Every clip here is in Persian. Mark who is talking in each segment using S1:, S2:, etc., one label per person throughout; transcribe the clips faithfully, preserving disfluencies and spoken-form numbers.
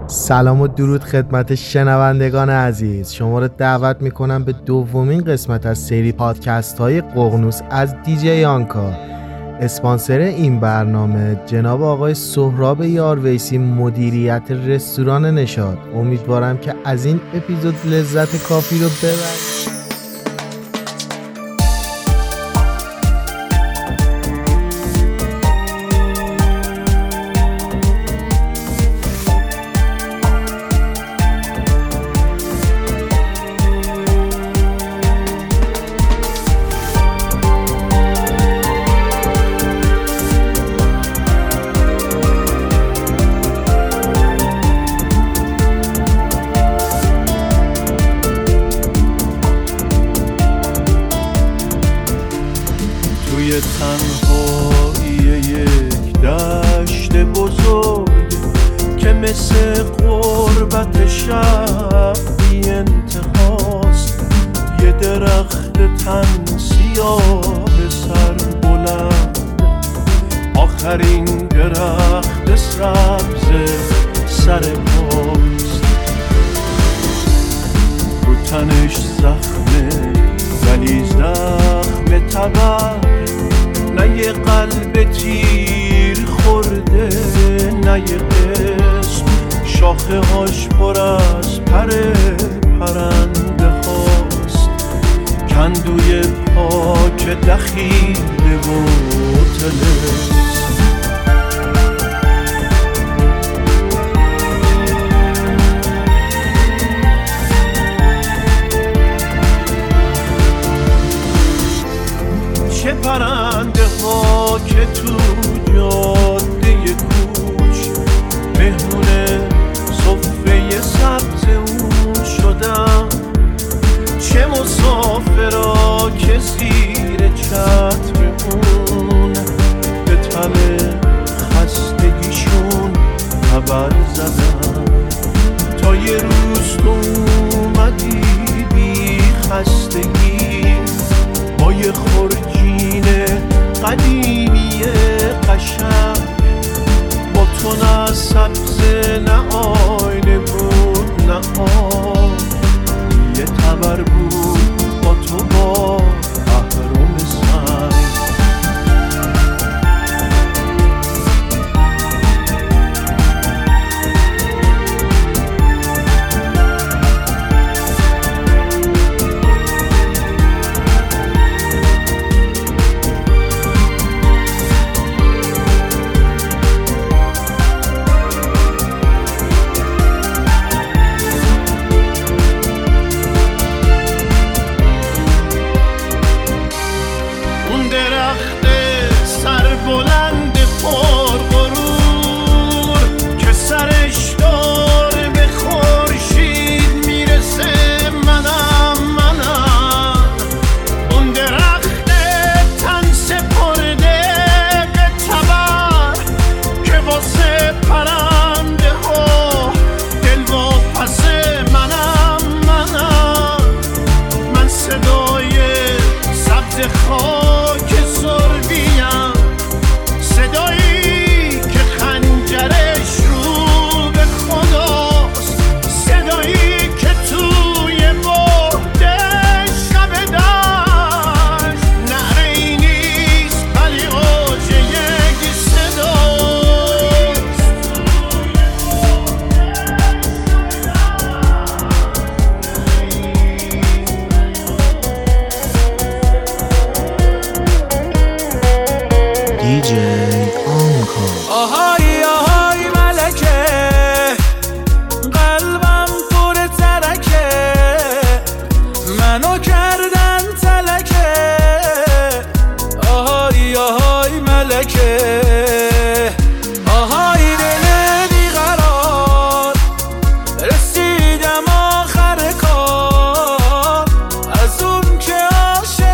S1: سلام و درود خدمت شنوندگان عزیز. شما رو دعوت میکنم به دومین قسمت از سری پادکست های ققنوس از دیجی آنکا. اسپانسر این برنامه جناب آقای سهراب یارویسی، مدیریت رستوران نشاط. امیدوارم که از این اپیزود لذت کافی رو ببرید.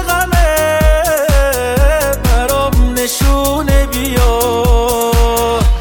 S2: بیا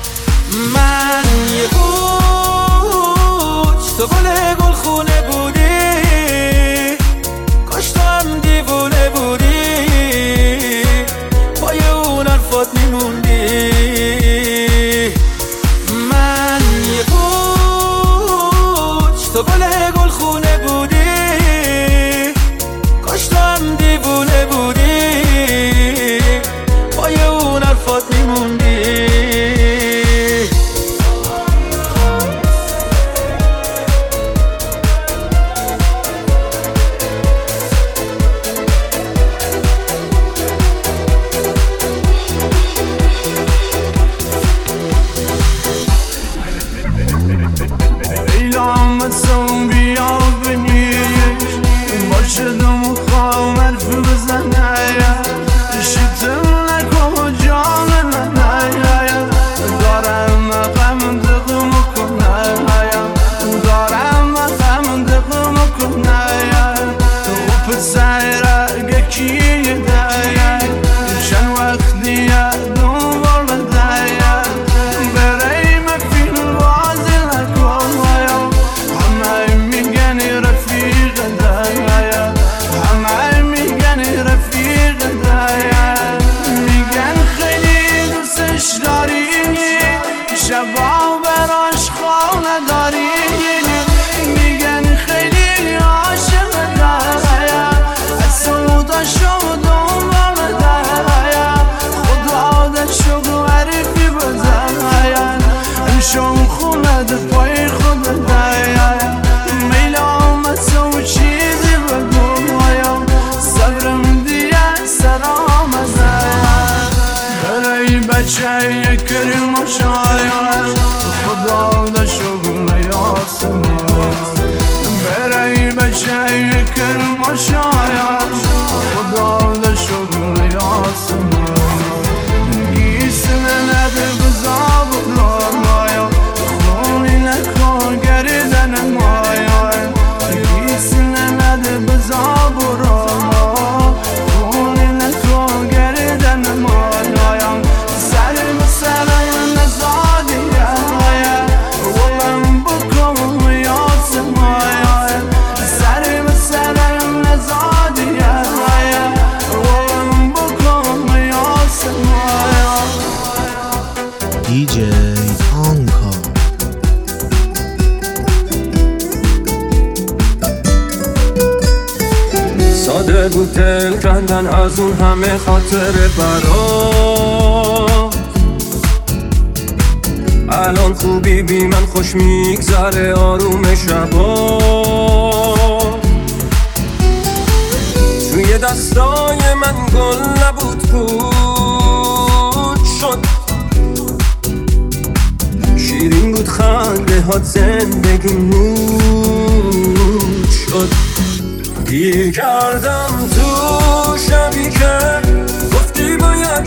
S1: دیجی آنکا.
S2: ساده بود دل کندن از اون همه خاطر برات. الان خوبی بی من خوش میگذره آروم شبا. توی دستای من گل نبود پود شد. شیرین بود خنده هات زندگی نور شد. گیر کردم تو شبی که گفتی باید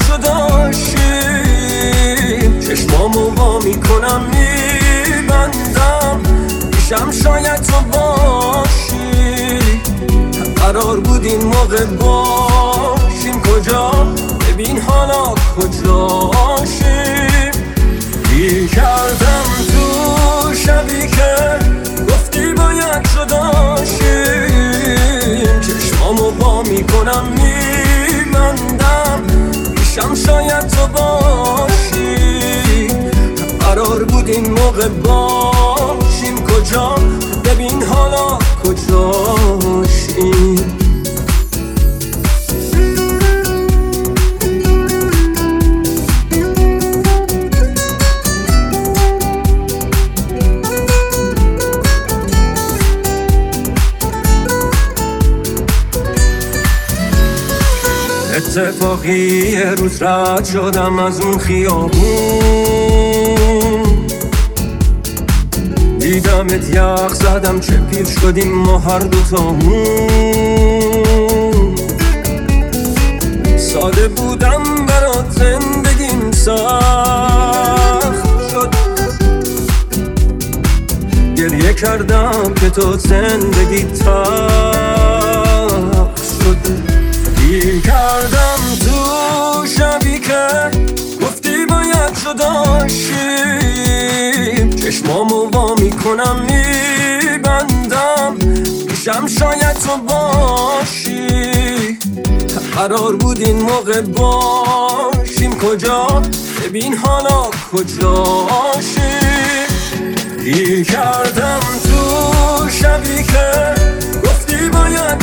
S2: جداشیم. چشمامو وا میکنم میبندم پیشم شاید تو باشی. قرار بود این موقع باشیم کجا؟ ببین حالا کجاشیم. گیر کردم تو شبی که گفتی باید جداشیم. چشمامو وا میکنم میبندم پیشم شاید تو باشی. قرار بود این موقع باشیم کجا؟ ببین حالا کجاشیم. اتفاقی یه روز رد شدم از اون خیابون. دیدمت یخ زدم چه پیر شدیم ما هر دوتامون. ساده بودم برات زندگیم سخت شد. گریه کردم که تو زندگی تلخ شد. گیر کردم تو شبی که گفتی باید جداشیم. چشمامو وا میکنم میبندم پیشم شاید تو باشی. قرار بود این موقع باشیم کجا؟ ببین حالا کجاشیم. گیر کردم تو شبی که گفتی باید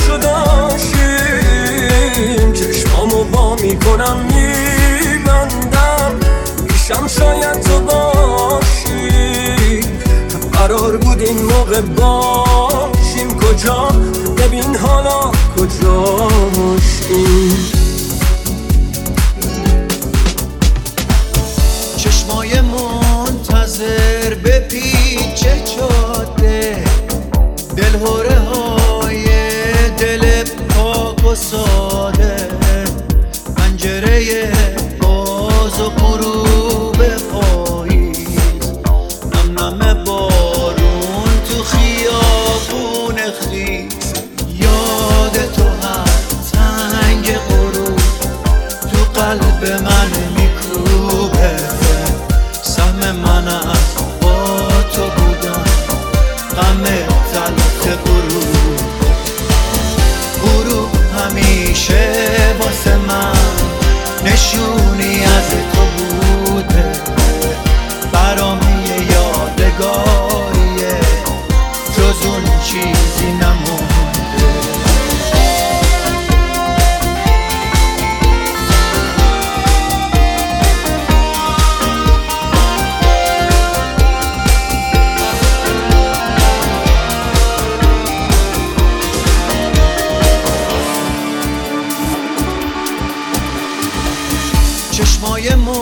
S2: جداشیم. چشمامو وا میکنم میبندم پیشم شاید تو باشی. قرار بود این موقع باشیم کجا؟ ببین حالا کجاشیم.
S3: چشمای منتظر به پیچ جاده. دلهوره های دل پاک و ساده. پنجره باز و غروب پاییز. نم نم بارون تو خیابون خیز. یاد تو هر تنگ غروب تو قلب من میکوبه. سهم من از با تو بودم غم تلخ غروب. غروب همیشه واسه من نشونی از تو بوده. برام یه یادگاریه جز اون چیزی نمونده. چشمای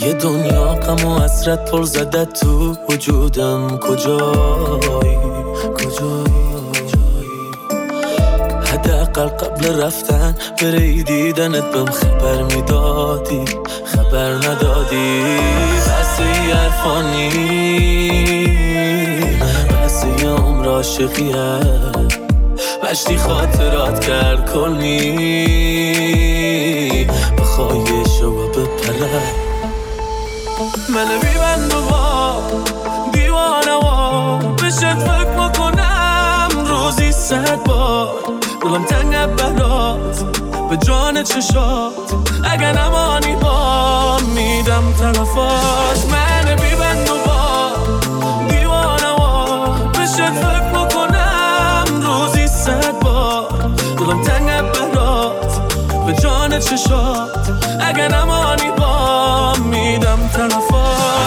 S4: یه دنیا غم و حسرت پر زده تو وجودم، کجایی کجایی حداقل قبل رفتن بری دیدنت بهم خبر میدادی، خبر ندادی. بس یه عرفانی بس یه عمر عاشقیه، مشتی خاطرات کرد کلنی بخوای شو بپره. منو بیبند و با دیوانه و بشت فکر میکنم روزی صد بار، دلم تنگ برات به جان چشات، اگه نمانی با میدم طرفات. منو بیبند و با دیوانه و بشت فکر میکنم روزی صد بار، دلم تنگ برات به جان چشات، اگه نمانی با میدم طرفات.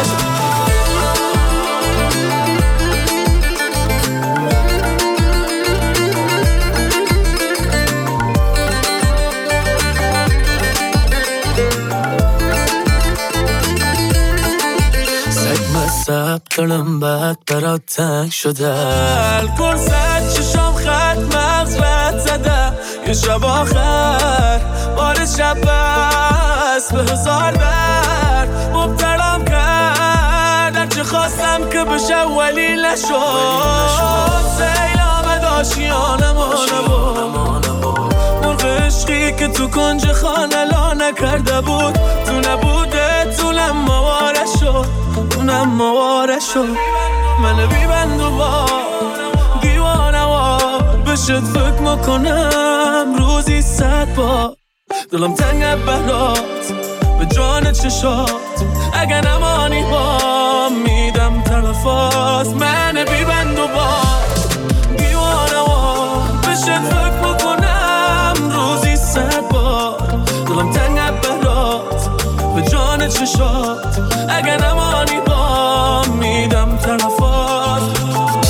S4: سب دلم بد برات تنگ شده، الکل زد چشام خط مغز رد زده، یه شب آخر بارش شب بست به هزار درد مبتلام کرد، هرچه خواستم که بشه ولی نشد. سیل آمد آشیانم آنبود، مرغ عشقی که تو کنج خانه لا نکرده بود، تو نبوده طولم مواره شد، اونم مواره شد. منو بیبند و با دیوانه و بشت فکر میکنم روزی صد بار، دلم تنگ برات به جان چشات، اگه نمانی با میدم طرفات. منو بیبند و با دیوانه و بشت فکر میکنم روزی صد بار، دلم تنگ برات به جان چشات، اگه نمانی با میدم طرفات.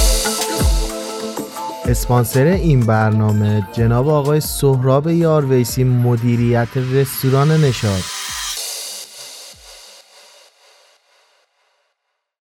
S1: اسپانسر این برنامه جناب آقای سهراب یارویسی، مدیریت رستوران نشاط.